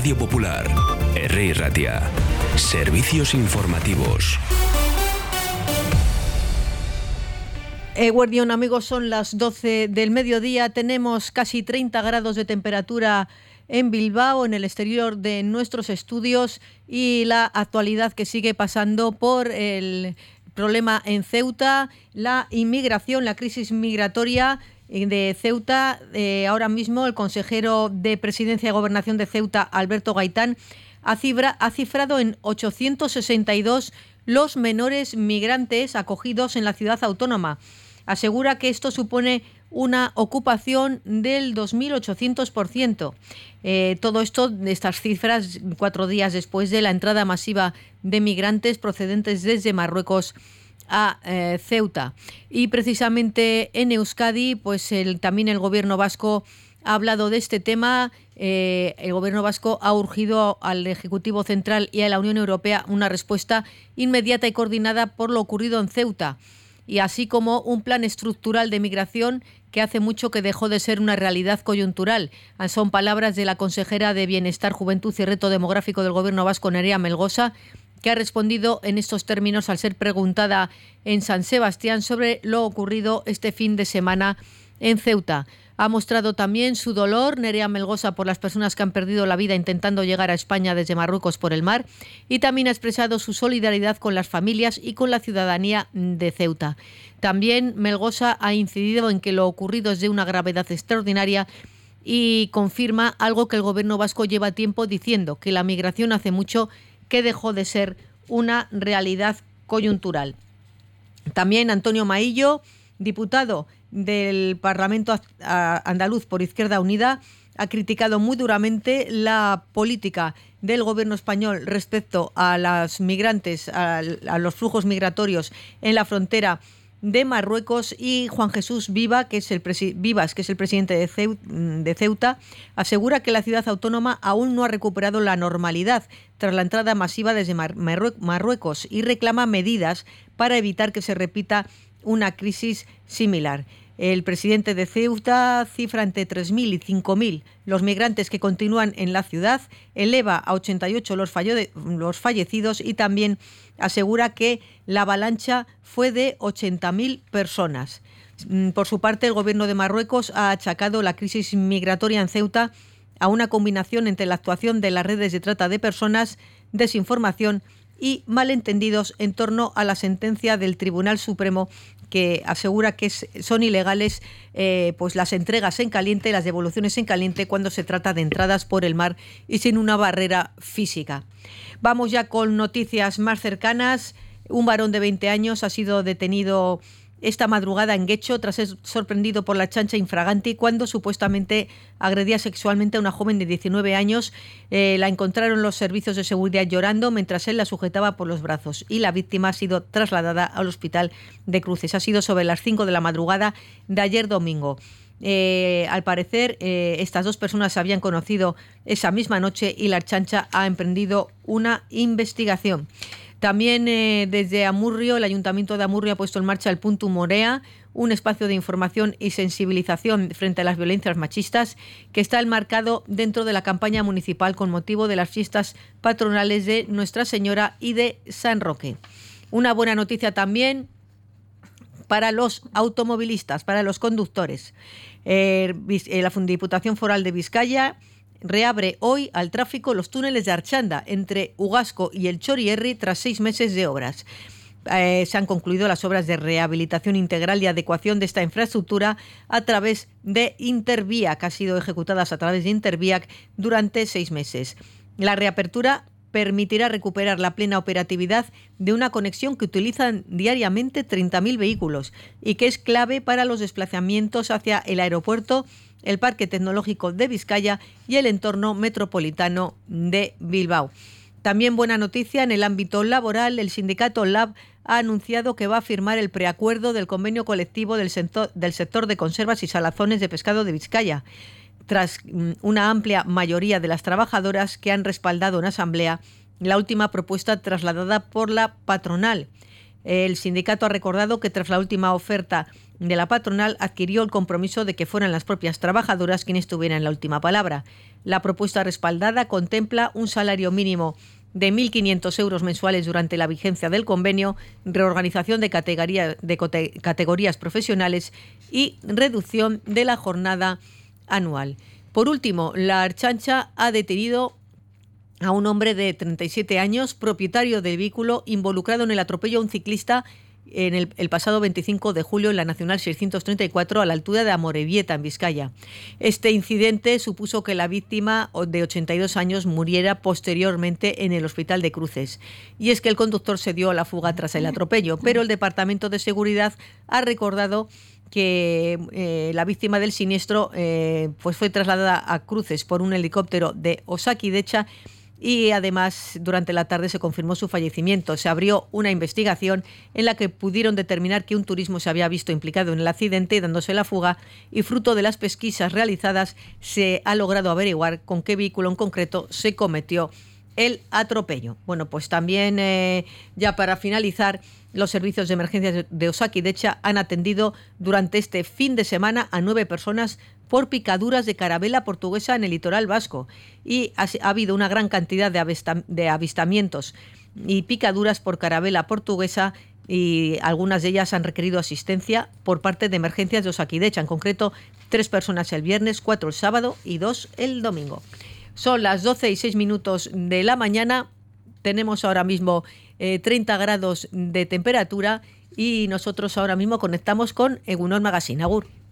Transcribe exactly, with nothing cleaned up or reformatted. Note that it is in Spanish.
Radio Popular, Herri Ratia. Servicios informativos. Eguerdión, amigos, son las doce del mediodía. Tenemos casi treinta grados de temperatura en Bilbao, en el exterior de nuestros estudios, y la actualidad que sigue pasando por el problema en Ceuta, la inmigración, la crisis migratoria de Ceuta. Eh, ahora mismo el consejero de Presidencia y Gobernación de Ceuta, Alberto Gaitán, ha, cifra, ha cifrado en ochocientos sesenta y dos los menores migrantes acogidos en la ciudad autónoma. Asegura que esto supone una ocupación del dos mil ochocientos por ciento. Eh, todo esto, estas cifras, cuatro días después de la entrada masiva de migrantes procedentes desde Marruecos a eh, Ceuta. Y precisamente en Euskadi, pues el, también el gobierno vasco ha hablado de este tema. Eh, el gobierno vasco ha urgido al Ejecutivo Central y a la Unión Europea una respuesta inmediata y coordinada por lo ocurrido en Ceuta, y así como un plan estructural de migración que hace mucho que dejó de ser una realidad coyuntural. Son palabras de la consejera de Bienestar, Juventud y Reto Demográfico del Gobierno vasco, Nerea Melgosa, que ha respondido en estos términos al ser preguntada en San Sebastián sobre lo ocurrido este fin de semana en Ceuta. Ha mostrado también su dolor, Nerea Melgosa, por las personas que han perdido la vida intentando llegar a España desde Marruecos por el mar, y también ha expresado su solidaridad con las familias y con la ciudadanía de Ceuta. También Melgosa ha incidido en que lo ocurrido es de una gravedad extraordinaria y confirma algo que el gobierno vasco lleva tiempo diciendo, que la migración hace mucho que dejó de ser una realidad coyuntural. También Antonio Maillo, diputado del Parlamento andaluz por Izquierda Unida, ha criticado muy duramente la política del gobierno español respecto a los migrantes, a, a los flujos migratorios en la frontera de Marruecos. Y Juan Jesús Viva, que es el presi- Vivas, que es el presidente de Ceuta, de Ceuta, asegura que la ciudad autónoma aún no ha recuperado la normalidad tras la entrada masiva desde Mar- Marrue- Marruecos y reclama medidas para evitar que se repita una crisis similar. El presidente de Ceuta cifra entre tres mil y cinco mil los migrantes que continúan en la ciudad, eleva a ochenta y ocho los, falle- los fallecidos y también asegura que la avalancha fue de ochenta mil personas. Por su parte, el gobierno de Marruecos ha achacado la crisis migratoria en Ceuta a una combinación entre la actuación de las redes de trata de personas, desinformación y malentendidos en torno a la sentencia del Tribunal Supremo, que asegura que es, son ilegales eh, pues las entregas en caliente, las devoluciones en caliente cuando se trata de entradas por el mar y sin una barrera física. Vamos ya con noticias más cercanas. Un varón de veinte años ha sido detenido esta madrugada en Guecho tras ser sorprendido por la chancha infraganti cuando supuestamente agredía sexualmente a una joven de diecinueve años. Eh, la encontraron los servicios de seguridad llorando mientras él la sujetaba por los brazos, y la víctima ha sido trasladada al hospital de Cruces. Ha sido sobre las cinco de la madrugada de ayer domingo. Eh, al parecer, eh, estas dos personas se habían conocido esa misma noche y la chancha ha emprendido una investigación. También eh, desde Amurrio, el Ayuntamiento de Amurrio ha puesto en marcha el Punto Morea, un espacio de información y sensibilización frente a las violencias machistas que está enmarcado dentro de la campaña municipal con motivo de las fiestas patronales de Nuestra Señora y de San Roque. Una buena noticia también para los automovilistas, para los conductores. Eh, la Diputación Foral de Vizcaya reabre hoy al tráfico los túneles de Archanda entre Ugasco y el Chorierri tras seis meses de obras. Eh, se han concluido las obras de rehabilitación integral y adecuación de esta infraestructura a través de Interviac, que ha sido ejecutadas a través de Interviac durante seis meses. La reapertura permitirá recuperar la plena operatividad de una conexión que utilizan diariamente treinta mil vehículos y que es clave para los desplazamientos hacia el aeropuerto, el Parque Tecnológico de Vizcaya y el entorno metropolitano de Bilbao. También buena noticia en el ámbito laboral. El sindicato Lab ha anunciado que va a firmar el preacuerdo del convenio colectivo del sector, del sector de conservas y salazones de pescado de Vizcaya, tras una amplia mayoría de las trabajadoras que han respaldado en asamblea la última propuesta trasladada por la patronal. El sindicato ha recordado que tras la última oferta de la patronal adquirió el compromiso de que fueran las propias trabajadoras quienes tuvieran la última palabra. La propuesta respaldada contempla un salario mínimo de mil quinientos euros mensuales durante la vigencia del convenio, reorganización de, categoría, de categorías profesionales y reducción de la jornada anual. Por último, la Ertzaintza ha detenido a un hombre de treinta y siete años, propietario del vehículo involucrado en el atropello a un ciclista en el, el pasado veinticinco de julio en la Nacional seiscientos treinta y cuatro a la altura de Amorebieta, en Vizcaya. Este incidente supuso que la víctima de ochenta y dos años muriera posteriormente en el Hospital de Cruces. Y es que el conductor se dio a la fuga tras el atropello, pero el Departamento de Seguridad ha recordado que eh, la víctima del siniestro eh, pues fue trasladada a Cruces por un helicóptero de Osakidecha y además durante la tarde se confirmó su fallecimiento. Se abrió una investigación en la que pudieron determinar que un turismo se había visto implicado en el accidente dándose la fuga, y fruto de las pesquisas realizadas se ha logrado averiguar con qué vehículo en concreto se cometió el atropello. Bueno, pues también eh, ya para finalizar, los servicios de emergencias de Osakidecha han atendido durante este fin de semana a nueve personas por picaduras de carabela portuguesa en el litoral vasco, y ha, ha habido una gran cantidad de, avista, de avistamientos y picaduras por carabela portuguesa, y algunas de ellas han requerido asistencia por parte de emergencias de Osakidecha, en concreto tres personas el viernes, cuatro el sábado y dos el domingo. Son las doce y seis minutos de la mañana, tenemos ahora mismo eh, treinta grados de temperatura y nosotros ahora mismo conectamos con Egunon Magazine. Agur.